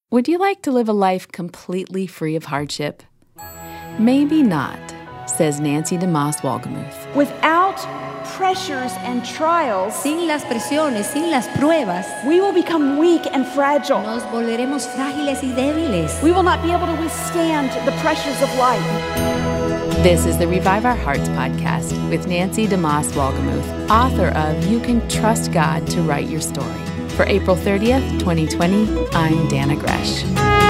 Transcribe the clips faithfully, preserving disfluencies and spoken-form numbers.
Would you like to live a life completely free of hardship? Maybe not, says Nancy DeMoss Wolgemuth. Without pressures and trials, sin las presiones, sin las pruebas, we will become weak and fragile. Nos volveremos frágiles y débiles. We will not be able to withstand the pressures of life. This is the Revive Our Hearts podcast with Nancy DeMoss Wolgemuth, author of You Can Trust God to Write Your Story. For April thirtieth, twenty twenty, I'm Dana Gresh.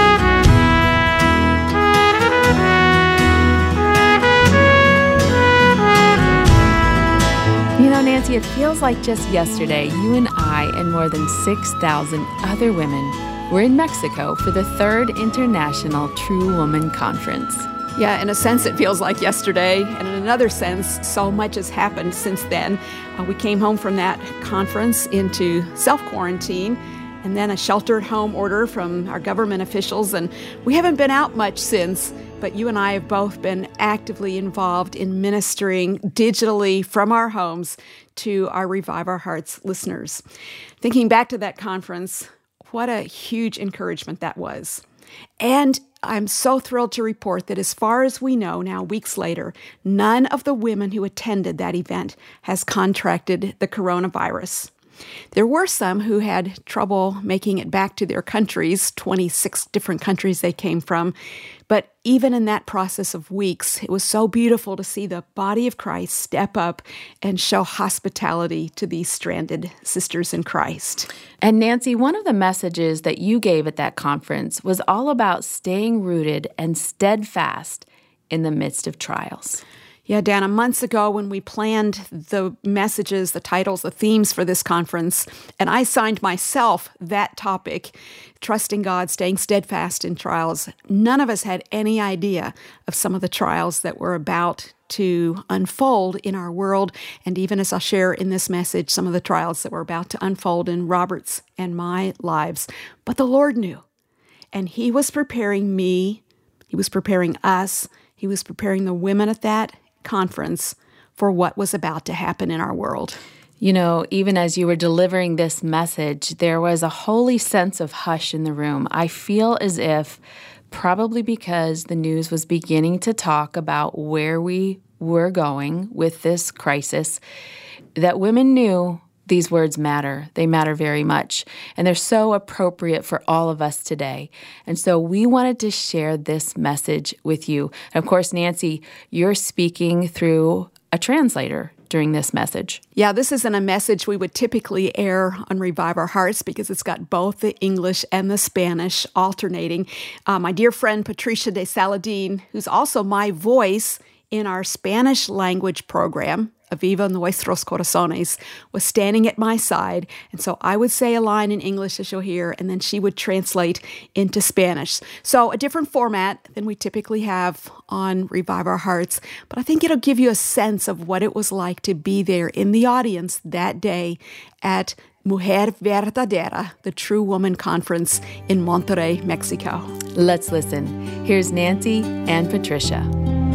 You know, Nancy, it feels like just yesterday, you and I and more than six thousand other women were in Mexico for the third International True Woman Conference. Yeah, in a sense, it feels like yesterday, and in another sense, so much has happened since then. Uh, we came home from that conference into self-quarantine, and then a shelter-at-home order from our government officials, and we haven't been out much since, but you and I have both been actively involved in ministering digitally from our homes to our Revive Our Hearts listeners. Thinking back to that conference, what a huge encouragement that was. And I'm so thrilled to report that as far as we know now, weeks later, none of the women who attended that event has contracted the coronavirus. There were some who had trouble making it back to their countries, twenty-six different countries they came from. But even in that process of weeks, it was so beautiful to see the body of Christ step up and show hospitality to these stranded sisters in Christ. And Nancy, one of the messages that you gave at that conference was all about staying rooted and steadfast in the midst of trials. Yeah, Dana, months ago when we planned the messages, the titles, the themes for this conference, and I assigned myself that topic, trusting God, staying steadfast in trials, none of us had any idea of some of the trials that were about to unfold in our world, and even as I'll share in this message, some of the trials that were about to unfold in Robert's and my lives. But the Lord knew, and He was preparing me, He was preparing us, He was preparing the women at that conference for what was about to happen in our world. You know, even as you were delivering this message, there was a holy sense of hush in the room. I feel as if, probably because the news was beginning to talk about where we were going with this crisis, that women knew these words matter. They matter very much. And they're so appropriate for all of us today. And so we wanted to share this message with you. And of course, Nancy, you're speaking through a translator during this message. Yeah, this isn't a message we would typically air on Revive Our Hearts because it's got both the English and the Spanish alternating. Uh, my dear friend Patricia de Saladin, who's also my voice in our Spanish language program, Aviva Nuestros Corazones, was standing at my side. And so I would say a line in English, as you'll hear, and then she would translate into Spanish. So a different format than we typically have on Revive Our Hearts. But I think it'll give you a sense of what it was like to be there in the audience that day at Mujer Verdadera, the True Woman Conference in Monterrey, Mexico. Let's listen. Here's Nancy and Patricia.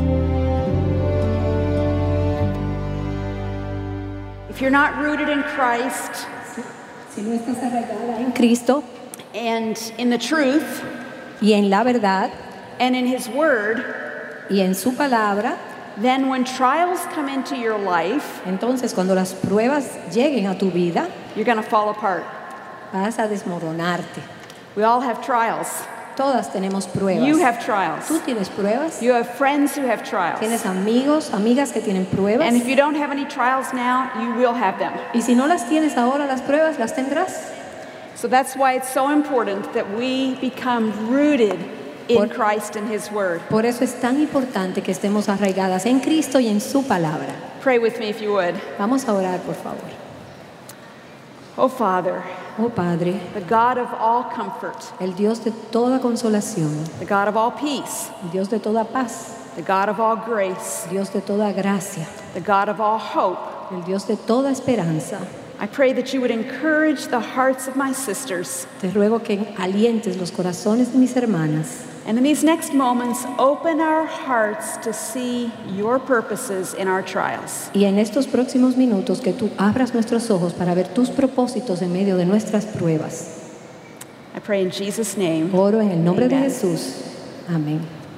If you're not rooted in Christ, si no estás arraigada en Cristo, and in the truth, y en la verdad, and in His Word, y en su palabra, then when trials come into your life, entonces cuando las pruebas lleguen a tu vida, you're going to fall apart. Vas a desmoronarte. We all have trials. Todas tenemos pruebas. You have trials. Tú tienes pruebas. You have friends who have trials. Tienes amigos, amigas que tienen pruebas. And if you don't have any trials now, you will have them. Y si no las tienes ahora, las pruebas las tendrás. So that's why it's so important that we become rooted in por, Christ and His Word. Por eso es tan importante que estemos arraigadas en Cristo y en su palabra. Pray with me if you would. Vamos a orar, por favor. Oh Father, oh Padre, the God of all comfort, el Dios de toda consolación, the God of all peace, el Dios de toda paz, the God of all grace, Dios de toda gracia, the God of all hope, el Dios de toda esperanza. I pray that you would encourage the hearts of my sisters. Te ruego que alientes los corazones de mis hermanas. And in these next moments, open our hearts to see your purposes in our trials. Y en estos próximos minutos que tú abras nuestros ojos para ver tus propósitos en medio de nuestras pruebas. I pray in Jesus' name. Oro en el nombre de Amen. Jesús. Amén.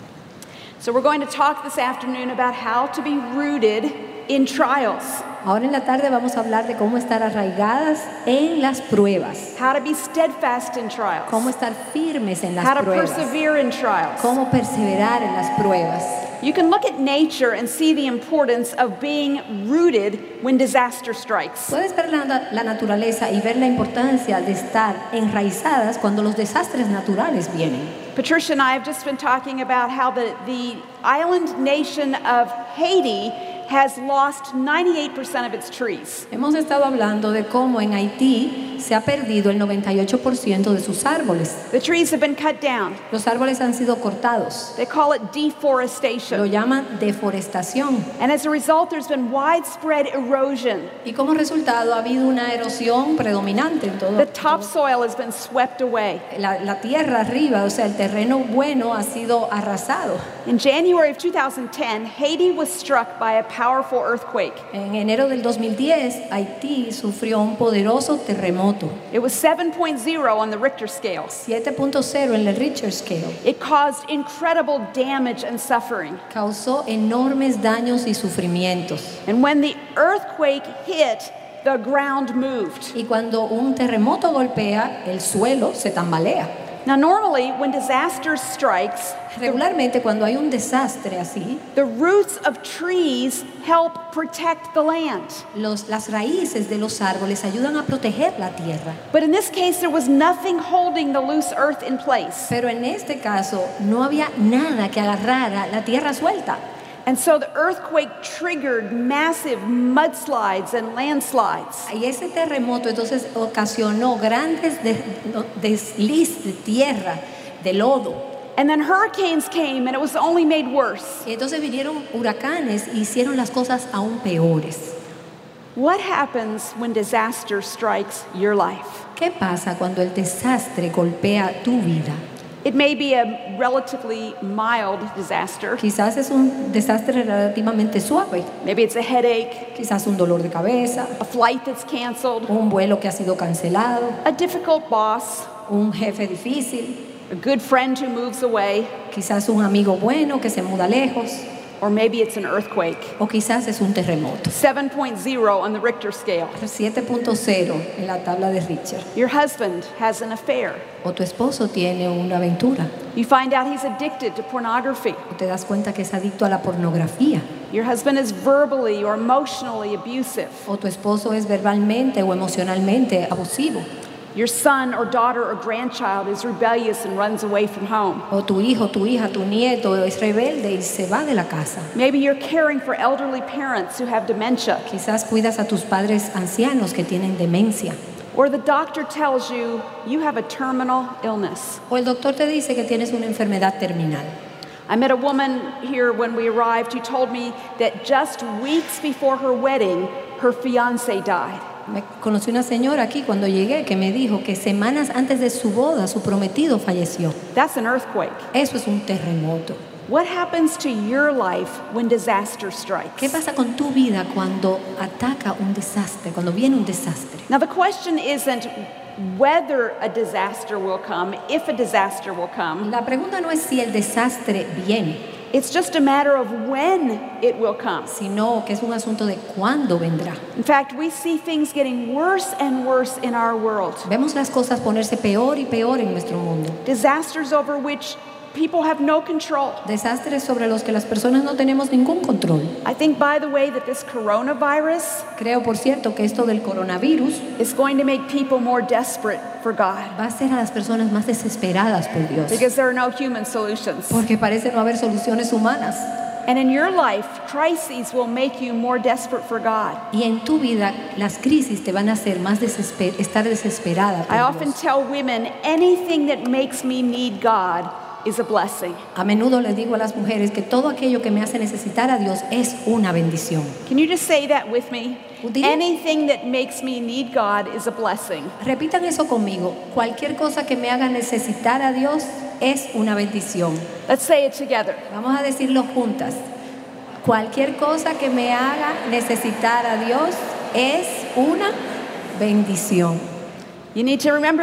So we're going to talk this afternoon about how to be rooted in trials. Ahora en la tarde vamos a hablar de cómo estar arraigadas en las pruebas, How to be steadfast in trials. cómo estar firmes en las How to pruebas, persevere in trials. cómo perseverar en las pruebas. You can look at nature and see the importance of being rooted when disaster strikes. Puedes ver la, la naturaleza y ver la importancia de estar enraizadas cuando los desastres naturales vienen. Patricia and I have just been talking about how the, the island nation of Haiti has lost ninety-eight percent of its trees. Hemos estado hablando de cómo en Haití se ha perdido el noventa y ocho por ciento de sus árboles. The trees have been cut down. Los árboles han sido cortados. They call it Lo deforestation. llaman deforestación. And as a result, there's been widespread erosion. Y como resultado ha habido una erosión predominante en todo. The topsoil has been swept away. La, la tierra arriba, o sea, el terreno bueno ha sido arrasado. In January of two thousand ten, Haiti was struck by a powerful earthquake. En enero del dos mil diez, Haití sufrió un poderoso terremoto, It was seven point zero on the Richter scale. siete punto cero en el Richter scale. It caused incredible damage and suffering. Causó enormes daños y sufrimientos. And when the earthquake hit, the ground moved. Y cuando un terremoto golpea, el suelo se tambalea. Now, normally, when disaster strikes, Regularmente cuando hay un desastre así, the roots of trees help protect the land. los, las raíces de los árboles ayudan a proteger la tierra. But in this case, there was nothing holding the loose earth in place. Pero en este caso no había nada que agarrara la tierra suelta. And so the earthquake triggered massive mudslides and landslides. Y ese terremoto entonces ocasionó grandes de- no, desliz de tierra, de lodo. And then hurricanes came, and it was only made worse. Y entonces vinieron huracanes y hicieron las cosas aún peores. What happens when disaster strikes your life? ¿Qué pasa cuando el desastre golpea tu vida? It may be a relatively mild disaster. Quizás es un desastre relativamente suave, Maybe it's a headache, quizás un dolor de cabeza, a flight that's canceled, un vuelo que ha sido cancelado, a difficult boss, un jefe difícil, a good friend who moves away, quizás un amigo bueno que se muda lejos, or maybe it's an earthquake. o quizás es un terremoto. seven point zero on the Richter scale. siete punto cero en la tabla de Richter. Your husband has an affair. O tu esposo tiene una aventura. You find out he's addicted to pornography. O te das cuenta que es adicto a la pornografía. Your husband is verbally or emotionally abusive. O tu esposo es verbalmente o emocionalmente abusivo. Your son or daughter or grandchild is rebellious and runs away from home. O tu hijo, tu hija, tu nieto es rebelde y se va de la casa. Maybe you're caring for elderly parents who have dementia. Quizás cuidas a tus padres ancianos que tienen demencia. Or the doctor tells you you have a terminal illness. O el doctor te dice que tienes una enfermedad terminal. I met a woman here when we arrived who told me that just weeks before her wedding, her fiancé died. Me conocí una señora aquí cuando llegué que me dijo que semanas antes de su boda su prometido falleció. That's an earthquake. Eso es un terremoto. What happens to your life when disaster strikes? ¿Qué pasa con tu vida cuando ataca un desastre, cuando viene un desastre? Now, the question isn't whether a disaster will come, if a disaster will come. La pregunta no es si el desastre viene, It's just a matter of when it will come. sino que es un asunto de cuándo vendrá. In fact, we see things getting worse and worse in our world. Vemos las cosas ponerse peor y peor en nuestro mundo. Disasters over which people have no control. Desastres sobre los que las personas no tenemos ningún control. I think, by the way, that this coronavirus Creo, por cierto, que esto del coronavirus is going to make people more desperate for God va a hacer a las personas más desesperadas por Dios, because there are no human solutions. porque parece no haber soluciones humanas. And in your life, crises will make you more desperate for God. Y en tu vida, las crisis te van a hacer más desesper estar desesperada por I often Dios. tell women, anything that makes me need God is a blessing. A menudo les digo a las mujeres que todo aquello que me hace necesitar a Dios es una bendición. Can you just say that with me? Diga- Anything that makes me need God is a blessing. Repitan eso conmigo. Cualquier cosa que me haga necesitar a Dios es una bendición. Let's say it together. Vamos a decirlo juntas. Cualquier cosa que me haga necesitar a Dios es una bendición. You need to remember that.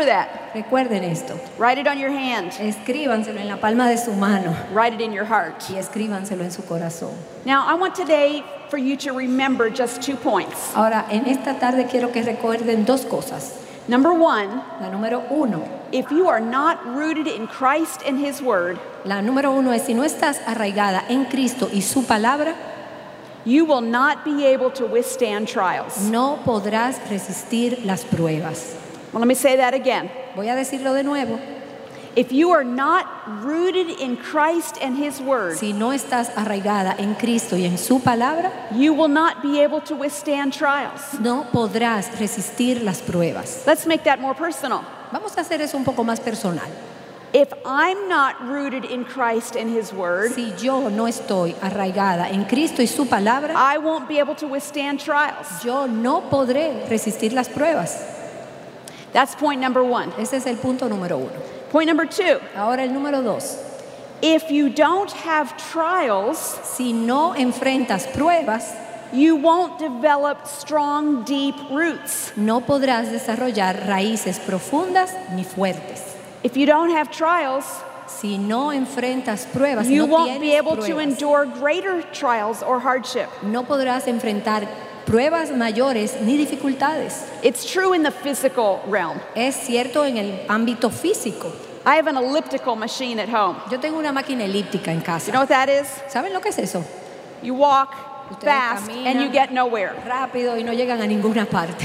Recuerden esto. Write it on your hand. Escríbanselo en la palma de su mano Write it in your heart. y escríbanselo en su corazón. Now, I want today for you to remember just two points. Ahora, en esta tarde quiero que recuerden dos cosas. Number one, La número uno, if you are not rooted in Christ and His Word, la número uno es si no estás arraigada en Cristo y su palabra, you will not be able to withstand trials. no podrás resistir las pruebas. Well, let me say that again. Voy a decirlo de nuevo. If you are not rooted in Christ and His Word, Si no estás arraigada en Cristo y en su palabra, you will not be able to withstand trials. no podrás resistir las pruebas. Let's make that more personal. Vamos a hacer eso un poco más personal. If I'm not rooted in Christ and His Word, Si yo no estoy arraigada en Cristo y su palabra, I won't be able to withstand trials. yo no podré resistir las pruebas. That's point number one. Ese es el punto número uno. Point number two, Ahora el número dos. if you don't have trials, Si no enfrentas pruebas, you won't develop strong, deep roots. no podrás desarrollar raíces profundas ni fuertes. If you don't have trials, Si no enfrentas pruebas, si you no won't be tienes able to pruebas, endure greater trials or hardship. no podrás enfrentar pruebas mayores ni dificultades. It's true in the physical realm. Es cierto en el ámbito físico. I have an elliptical machine at home. Yo tengo una máquina elíptica en You casa. know what that is? ¿Saben lo que es eso? You walk Ustedes fast caminan and you get nowhere. rápido y no llegan a ninguna parte.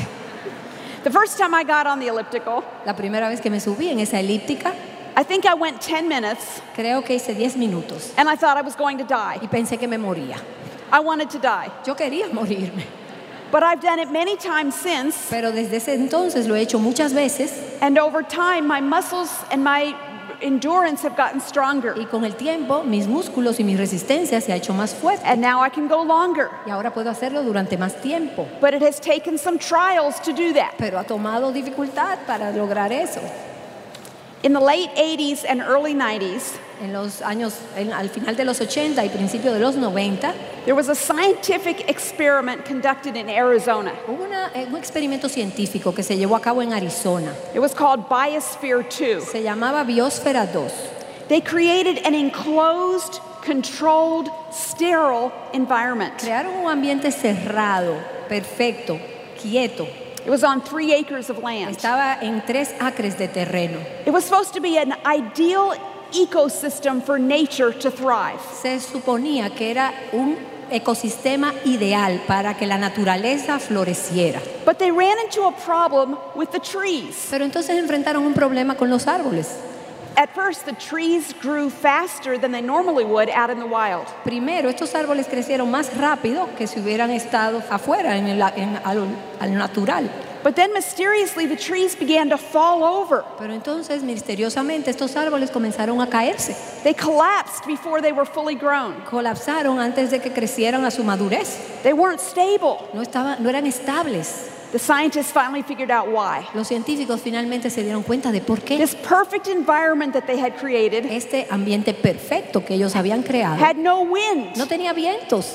The first time I got on the elliptical, La primera vez que me subí en esa elíptica, I think I went ten minutes creo que hice diez minutos and I thought I was going to die. y pensé que me moría. I wanted to die. Yo quería morirme, But I've done it many times since, pero desde ese entonces lo he hecho muchas veces and over time my muscles and my endurance have gotten stronger. y con el tiempo mis músculos y mi resistencia se ha hecho más fuerte And now I can go longer. y ahora puedo hacerlo durante más tiempo. But it has taken some trials to do that. Pero ha tomado dificultad para lograr eso. In the late eighties and early nineties, En los años, en- al final de los ochenta y principio de los noventa, there was a scientific experiment conducted in Arizona. hubo una- eh, un experimento científico que se llevó a cabo en Arizona. It was called Biosphere two. Se llamaba Biosfera dos. They created an enclosed, controlled, sterile environment. Crearon un ambiente cerrado, perfecto, quieto. It was on three acres of land. Estaba en tres acres de terreno. It was supposed to be an ideal ecosystem for nature to thrive. Se suponía que era un ecosistema ideal para que la naturaleza floreciera. But they ran into a problem with the trees. Pero entonces enfrentaron un problema con los árboles. At first, the trees grew faster than they normally would out in the wild. Primero, estos árboles crecieron más rápido que si hubieran estado afuera, en el, en, al, al natural. But then mysteriously, the trees began to fall over. Pero entonces, misteriosamente, estos árboles comenzaron a caerse. They collapsed before they were fully grown. Colapsaron antes de que crecieran a su madurez. They weren't stable. No, estaba, no eran estables. The scientists finally figured out why. Los científicos finalmente se dieron cuenta de por qué This perfect environment that they had created este ambiente perfecto que ellos habían creado had no wind. no tenía vientos.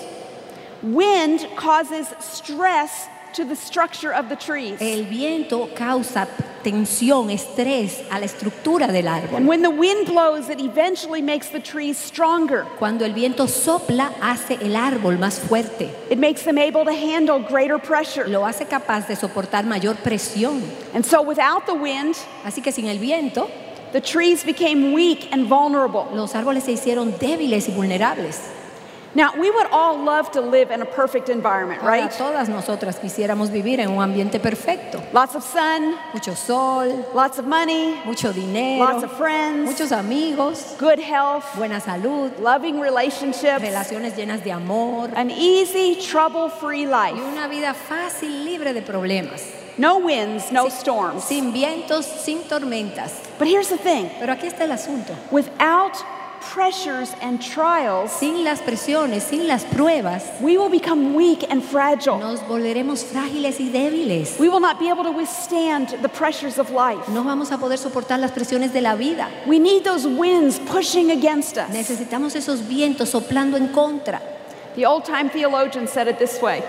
Wind causes stress to the structure of the trees. El viento causa tensión, estrés a la estructura del árbol. And when the wind blows, it eventually makes the trees stronger. Cuando el viento sopla, hace el árbol más fuerte. It makes them able to handle greater pressure. Lo hace capaz de soportar mayor presión. And so without the wind, Así que sin el viento, the trees became weak and vulnerable. los árboles se hicieron débiles y vulnerables. Now, we would all love to live in a perfect environment, Ahora, right? todas nosotras quisiéramos vivir en un ambiente perfecto. Lots of sun, Mucho sol, lots of money, mucho dinero, lots of friends, muchos amigos, good health, buena salud, loving relationships, relaciones llenas de amor an easy, trouble-free y life. una vida fácil, libre de problemas. No winds, no Sin- storms. Sin vientos, sin tormentas. But here's the thing. Pero aquí está el asunto. Without pressures and trials, Sin las presiones, sin las pruebas, we will become weak and fragile. nos volveremos frágiles y débiles. We will not be able to withstand the pressures of life. No vamos a poder soportar las presiones de la vida. We need those winds pushing against us. Necesitamos esos vientos soplando en contra. The old-time theologian said it this way. Un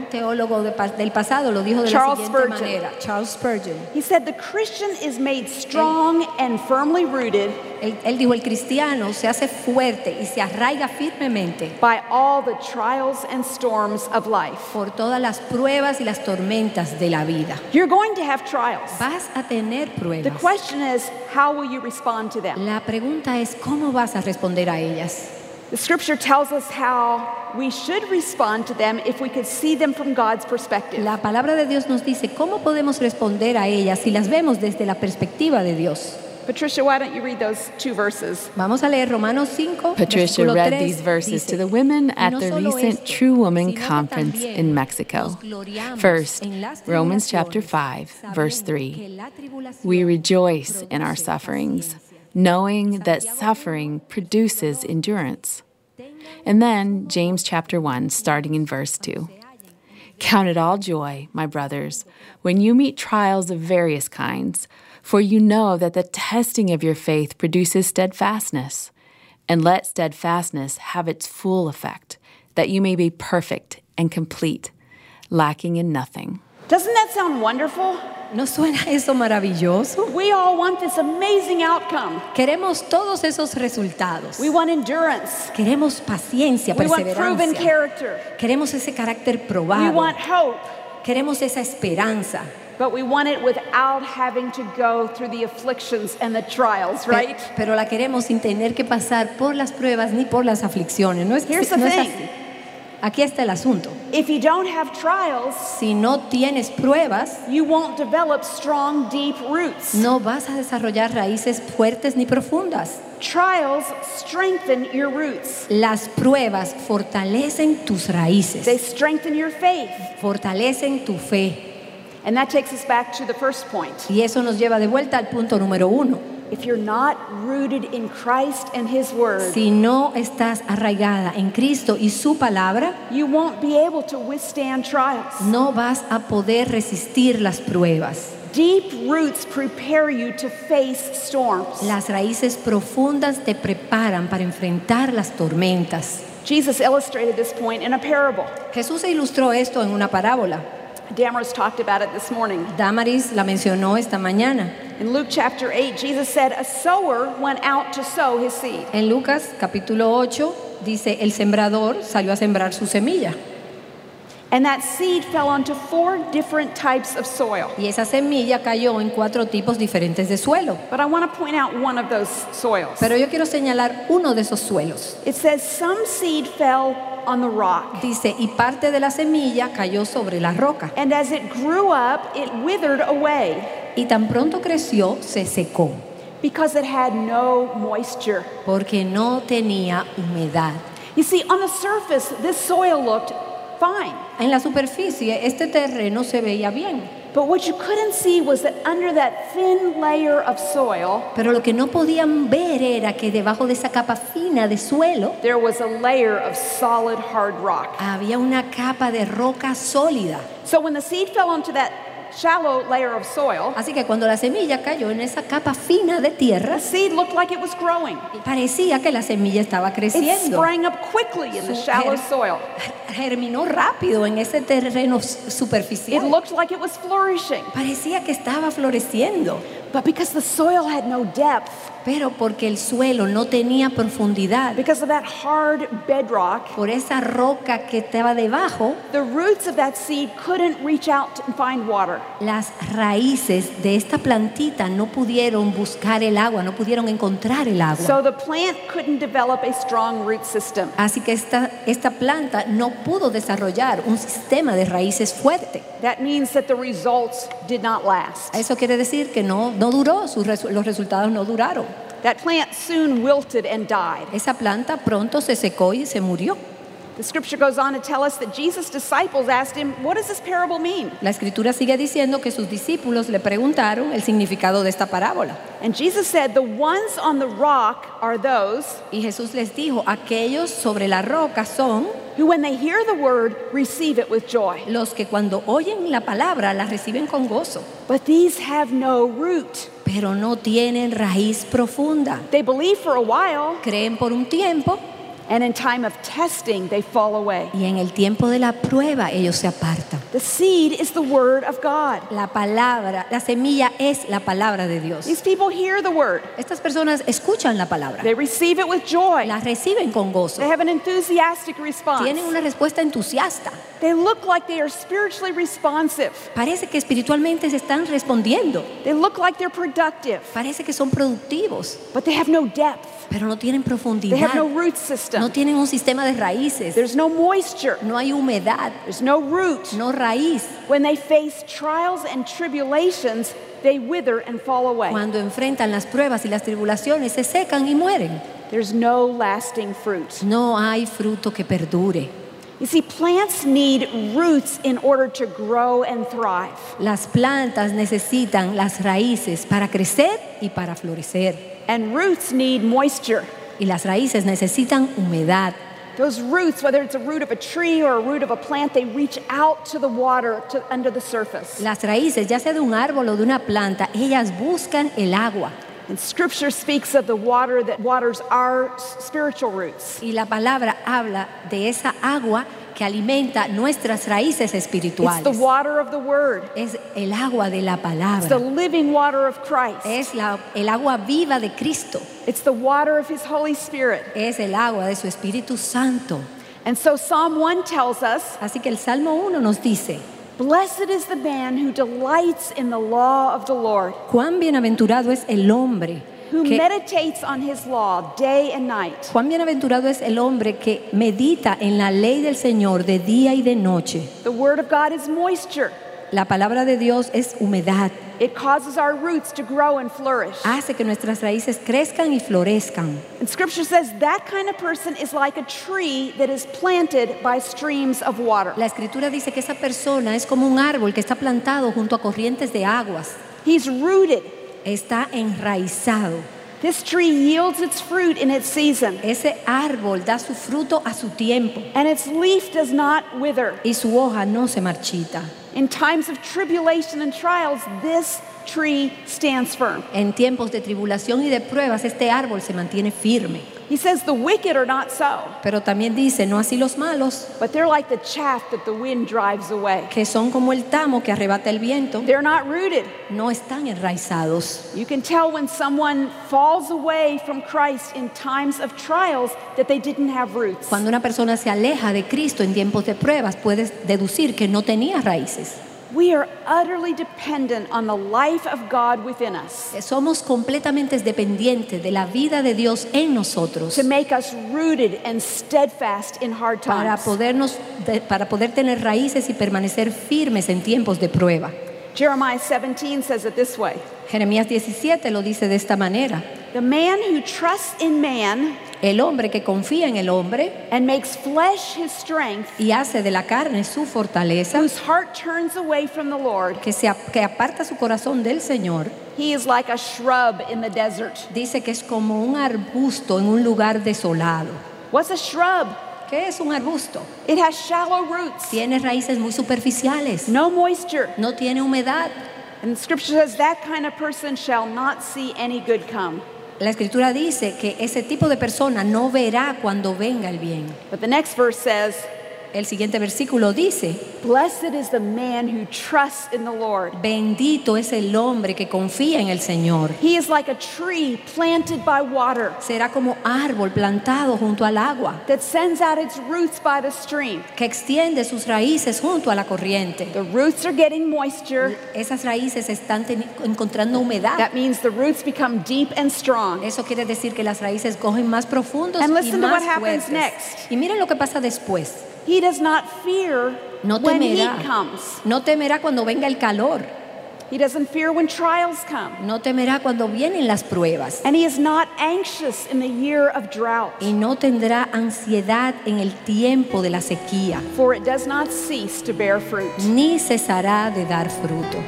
teólogo de, del pasado lo dijo de Charles la siguiente Spurgeon. manera. Charles Spurgeon. He said, the Christian is made strong and firmly rooted Él, él dijo, el cristiano se hace fuerte y se arraiga firmemente by all the trials and storms of life. por todas las pruebas y las tormentas de la vida. You're going to have trials. Vas a tener The pruebas. question is, how will you respond to them? La pregunta es, ¿cómo vas a responder a ellas? The scripture tells us how we should respond to them if we could see them from God's perspective. La palabra de Dios nos dice cómo podemos responder a ellas si las vemos desde la perspectiva de Dios. Patricia, why don't you read those two verses? Vamos a leer Romanos cinco, Patricia versículo read tres, these verses dice, to the women "Y at no the solo recent esto, True Woman sino que Conference también in Mexico. nos gloriamos First, en las Romans chapter tribulaciones, five, verse sabiendo three. que la tribulación We rejoice in our produce sufferings, paciencia." knowing that suffering produces endurance. And then James chapter one, starting in verse two. Count it all joy, my brothers, when you meet trials of various kinds, for you know that the testing of your faith produces steadfastness. And let steadfastness have its full effect, that you may be perfect and complete, lacking in nothing. Doesn't that sound wonderful? ¿No suena eso maravilloso? We all want this amazing outcome. Queremos todos esos resultados. We want endurance. Queremos paciencia, We want proven perseverancia. character. Queremos ese carácter We probado. want hope. Queremos esa esperanza. But we want it without having to go through the afflictions and the trials, Pe- right? Pero la queremos sin tener que pasar por las pruebas ni por las aflicciones. No es, Here's the no es thing. así. Aquí está el asunto. If you don't have trials, Si no tienes pruebas, you won't develop strong, deep roots. no vas a desarrollar raíces fuertes ni profundas. Trials strengthen your roots. Las pruebas fortalecen tus They raíces, strengthen your faith. fortalecen tu fe. And that takes us back to the first point. Y eso nos lleva de vuelta al punto número uno. If you're not rooted in Christ and His Word, Si no estás arraigada en Cristo y su palabra, you won't be able to withstand trials. no vas a poder resistir las pruebas. Deep roots prepare you to face storms. Las raíces profundas te preparan para enfrentar las tormentas. Jesus illustrated this point in a parable. Jesús ilustró esto en una parábola. Damaris talked about it this morning. Damaris la mencionó esta mañana. In Luke chapter eight, Jesus said, a sower went out to sow his seed. En Lucas capítulo ocho dice, el sembrador salió a sembrar su semilla. And that seed fell onto four different types of soil. Y esa semilla cayó en cuatro tipos diferentes de suelo. But I want to point out one of those soils. Pero yo quiero señalar uno de esos suelos. It says some seed fell on the rock. Dice, y parte de la semilla cayó sobre la roca. And as it grew up, it withered away Y tan pronto creció, se secó, because it had no moisture. porque no tenía humedad. You see, on the surface, this soil looked fine. En la superficie, este terreno se veía bien. But what you couldn't see was that under that thin layer of soil, Pero lo que no podían ver era que debajo de esa capa fina de suelo there was a layer of solid, hard rock. había una capa de roca sólida. So when the seed fell onto that shallow layer of soil, Así que cuando la semilla cayó en esa capa fina de tierra, the seed looked like it was growing. parecía que la semilla estaba It creciendo. sprang up quickly in the Su- shallow ger- soil. Germinó rápido en ese terreno s- It superficial. looked like it was flourishing. Parecía que estaba floreciendo, But because the soil had no depth, pero porque el suelo no tenía profundidad, because of that hard bedrock, por esa roca que estaba debajo, the roots of that seed couldn't reach out and find water. las raíces de esta plantita no pudieron buscar el agua, no pudieron encontrar el agua. So the plant couldn't develop a strong root system. Así que esta, esta planta no pudo desarrollar un sistema de raíces fuerte. That means that the results did not last. Eso quiere decir que no, no duró, sus resu- los resultados no duraron. That plant soon wilted and died. Esa planta pronto se secó y se murió. The scripture goes on to tell us that Jesus' disciples asked him, what does this parable mean? La escritura sigue diciendo que sus discípulos le preguntaron el significado de esta parábola. And Jesus said, the ones on the rock are those Y Jesús les dijo, aquellos sobre la roca son who, when they hear the word, receive it with joy. los que cuando oyen la palabra la reciben con gozo, But these have no root. pero no tienen raíz profunda. They believe for a while, Creen por un tiempo, And in time of testing, they fall away. Y en el tiempo de la prueba ellos se apartan. The seed is the word of God. La palabra, la semilla es la palabra de Dios. These people hear the word. Estas personas escuchan la palabra, They receive it with joy. la reciben con gozo, They have an enthusiastic response. tienen una respuesta entusiasta. They look like they are spiritually responsive. Parece que espiritualmente se están respondiendo, They look like they're productive, parece que son productivos, but they have no depth. pero no tienen They profundidad, have no root system. no tienen un sistema de raíces, There's no moisture. no hay humedad, There's no root. no raíz. When they face trials and tribulations, they wither and fall away. Cuando enfrentan las pruebas y las tribulaciones, se secan y mueren. There's no lasting fruit. No hay fruto que perdure. You see, plants need roots in order to grow and thrive. Las plantas necesitan las raíces para crecer y para florecer. And roots need moisture. Y las raíces necesitan humedad. Those roots, whether it's a root of a tree or a root of a plant, they reach out to the water to, under the surface. Las raíces, ya sea de un árbol o de una planta, ellas buscan el agua. And Scripture speaks of the water that waters our spiritual roots. Y la palabra habla de esa agua que alimenta nuestras raíces It's espirituales. the water of the Word. Es el agua de la It's the palabra. living water of Christ. Es la- el agua viva de Cristo. It's the water of His Holy Spirit. Es el agua de su Espíritu Santo. And so Psalm one tells us, Así que el Salmo uno nos dice, blessed is the man who delights in the law of the Lord, cuán bienaventurado es el hombre who que meditates on His law day and night. cuán bienaventurado es el hombre que medita en la ley del Señor de día y de noche. The Word of God is moisture. La palabra de Dios es humedad. It causes our roots to grow and flourish. Hace que nuestras raíces crezcan y florezcan. And Scripture says that kind of person is like a tree that is planted by streams of water. La Escritura dice que esa persona es como un árbol que está plantado junto a corrientes de aguas. He's rooted. Está enraizado. This tree yields its fruit in its season, Ese árbol da su fruto a su tiempo and its leaf does not wither. y su hoja no se marchita. In times of tribulation and trials, this tree stands firm. En tiempos de tribulación y de pruebas, este árbol se mantiene firme. He says the wicked are not so, Pero también dice, no así los malos, but they're like the chaff that the wind drives away. que son como el tamo que arrebata el viento, They're not rooted. no están enraizados. You can tell when someone falls away from Christ in times of trials that they didn't have roots. Cuando una persona se aleja de Cristo en tiempos de pruebas, puedes deducir que no tenía raíces. We are utterly dependent on the life of God within us Somos completamente dependientes de la vida de Dios en nosotros to make us rooted and steadfast in hard para, times. podernos, de- para poder tener raíces y permanecer firmes en tiempos de prueba. Jeremiah seventeen says it this way. Jeremías diecisiete lo dice de esta manera. The man who trusts in man El hombre que confía en el hombre and makes flesh his strength, y hace de la carne su fortaleza, whose heart turns away from the Lord, que, se, ap- que aparta su corazón del Señor, he is like a shrub in the desert. dice que es como un arbusto en un lugar desolado. What's a shrub? ¿Qué es un arbusto? It has shallow roots, Tiene raíces muy superficiales, no moisture. no tiene humedad. And Scripture says that kind of person shall not see any good come. La Escritura dice que ese tipo de persona no verá cuando venga el bien. But the next verse says, El siguiente versículo dice, blessed is the man who trusts in the Lord. bendito es el hombre que confía en el Señor. He is like a tree planted by water Será como árbol plantado junto al agua, that sends out its roots by the stream. que extiende sus raíces junto a la corriente. The roots are getting moisture. Esas raíces están teni- encontrando humedad. That means the roots become deep and strong. Eso quiere decir que las raíces cogen más profundos And y listen to más what happens fuertes. next. Y miren lo que pasa después. He does not fear No when temerá. heat comes. No temerá cuando venga el calor. He doesn't fear when trials come. No temerá cuando vienen las pruebas. And he is not anxious in the year of drought, Y no tendrá ansiedad en el tiempo de la sequía, for it does not cease to bear fruit. ni cesará de dar fruto.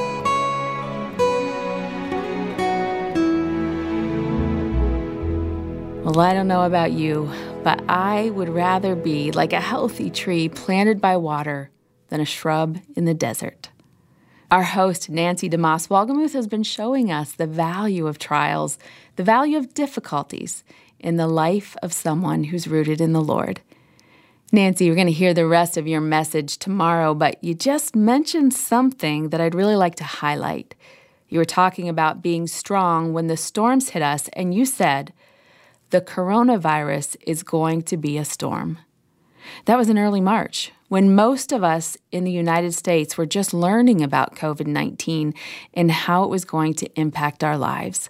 Well, I don't know about you, but I would rather be like a healthy tree planted by water than a shrub in the desert. Our host, Nancy DeMoss Wolgemuth, has been showing us the value of trials, the value of difficulties in the life of someone who's rooted in the Lord. Nancy, we're going to hear the rest of your message tomorrow, but you just mentioned something that I'd really like to highlight. You were talking about being strong when the storms hit us, and you said, the coronavirus is going to be a storm. That was in early March, when most of us in the United States were just learning about covid nineteen and how it was going to impact our lives.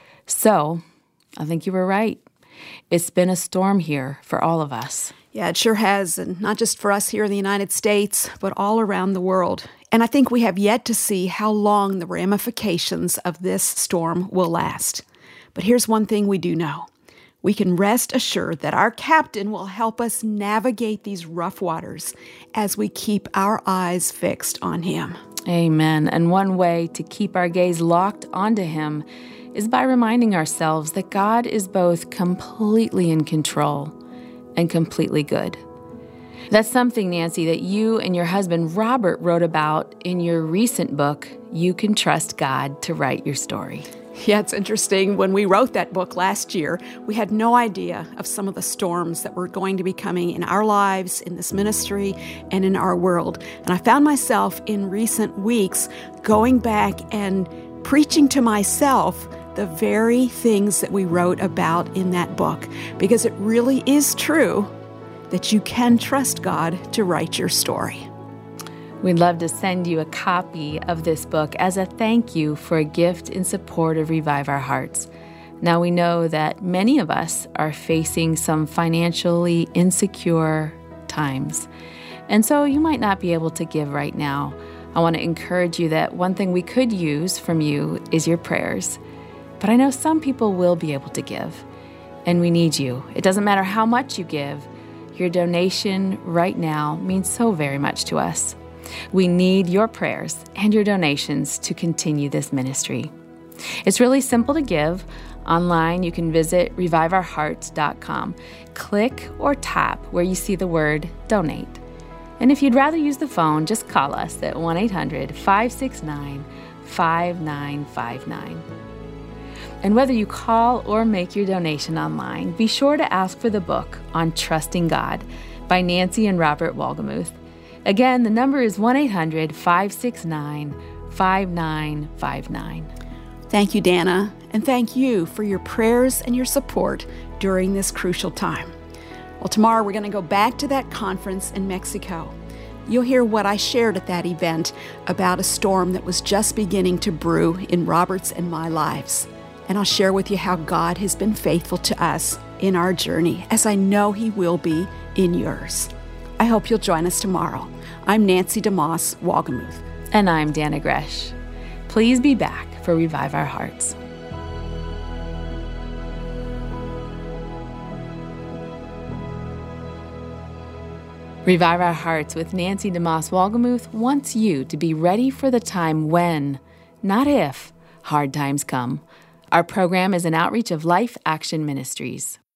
So, I think you were right. It's been a storm here for all of us. Yeah, it sure has, and not just for us here in the United States, but all around the world. And I think we have yet to see how long the ramifications of this storm will last. But here's one thing we do know. We can rest assured that our captain will help us navigate these rough waters as we keep our eyes fixed on him. Amen. And one way to keep our gaze locked onto him is by reminding ourselves that God is both completely in control and completely good. That's something, Nancy, that you and your husband Robert wrote about in your recent book, You Can Trust God to Write Your Story. Yeah, it's interesting. When we wrote that book last year, we had no idea of some of the storms that were going to be coming in our lives, in this ministry, and in our world. And I found myself in recent weeks going back and preaching to myself the very things that we wrote about in that book, because it really is true that you can trust God to write your story. We'd love to send you a copy of this book as a thank you for a gift in support of Revive Our Hearts. Now, we know that many of us are facing some financially insecure times, and so you might not be able to give right now. I want to encourage you that one thing we could use from you is your prayers. But I know some people will be able to give, and we need you. It doesn't matter how much you give. Your donation right now means so very much to us. We need your prayers and your donations to continue this ministry. It's really simple to give. Online, you can visit revive our hearts dot com. Click or tap where you see the word donate. And if you'd rather use the phone, just call us at one eight hundred five six nine five nine five nine. And whether you call or make your donation online, be sure to ask for the book on Trusting God by Nancy and Robert Wolgemuth. Again, the number is one eight hundred five six nine five nine five nine. Thank you, Dana, and thank you for your prayers and your support during this crucial time. Well, tomorrow we're going to go back to that conference in Mexico. You'll hear what I shared at that event about a storm that was just beginning to brew in Robert's and my lives. And I'll share with you how God has been faithful to us in our journey, as I know He will be in yours. I hope you'll join us tomorrow. I'm Nancy DeMoss Wolgemuth. And I'm Dana Gresh. Please be back for Revive Our Hearts. Revive Our Hearts with Nancy DeMoss Wolgemuth wants you to be ready for the time when, not if, hard times come. Our program is an outreach of Life Action Ministries.